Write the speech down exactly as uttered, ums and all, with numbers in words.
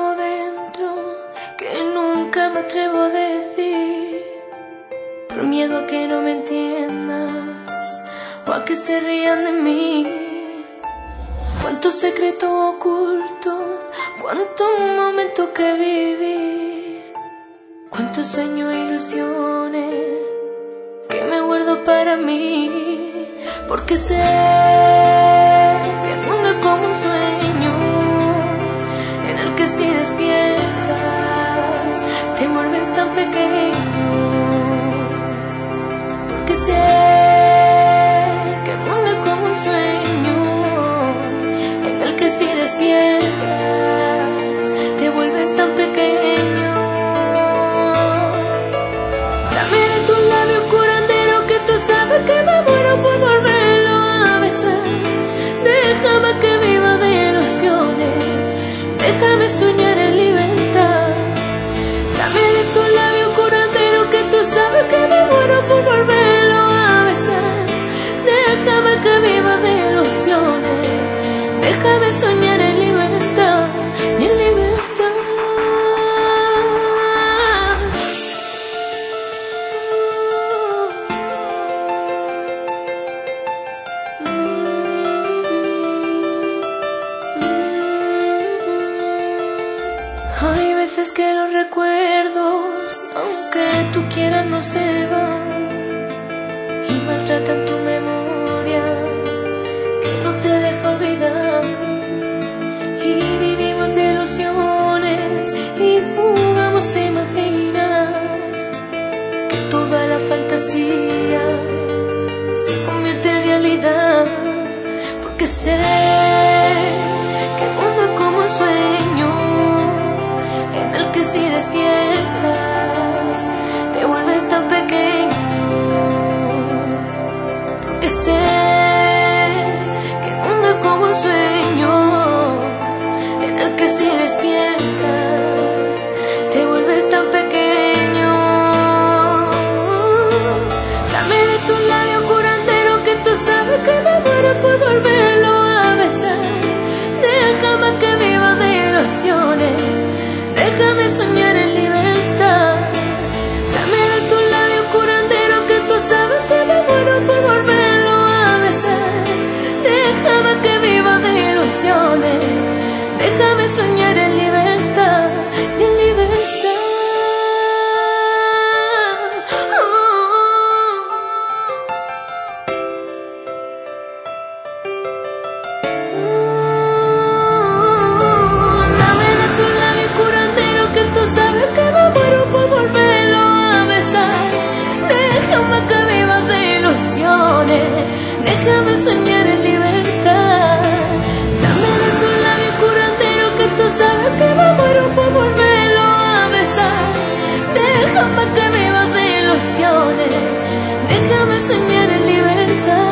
algo dentro que nunca me atrevo a decir, por miedo a que no me entiendas o a que se rían de mí. Cuántos secretos ocultos, cuántos momentos que viví, cuántos sueños e ilusiones que me guardo para mí, porque sé que el mundo es como un sueño en el que si despiertas te vuelves tan pequeño, porque sé que el mundo es como un sueño en el que si despiertas te vuelves tan pequeño. Dame de tus labios curandero, que tú sabes que me muero por volverlo a besar. Déjame que viva de ilusiones, déjame soñar en libertad. Dame de tus labios curandero, que tú sabes que me muero por volverlo a besar. Déjame que viva de ilusiones, déjame soñar en libertad y en libertad. Hay veces que los recuerdos, aunque tú quieras, no se van y maltratan tu memoria, que no te deja olvidar. Y vivimos de ilusiones y jugamos a imaginar que toda la fantasía se convierte en realidad, porque sé que el mundo es como un sueño en el que si despiertas te vuelves tan pequeño, porque sé que el mundo es como un sueño en el que si despiertas te vuelves tan pequeño. Dame de tus labios curandero, que tú sabes que me muero por volverlo a besar. Déjame que viva de ilusiones, déjame soñar en libertad. Dame de tus labios curandero, que tú sabes que me muero por volverlo a besar. Déjame que viva de ilusiones, déjame soñar en libertad y en libertad. Oh. Dame de tus labios curandero, que tú sabes que me muero por volverlo a besar. Déjame que viva de ilusiones, déjame soñar en libertad. Dame de tus labios curandero, que tú sabes que me muero por volverlo a besar. Déjame que viva de ilusiones, déjame soñar en libertad.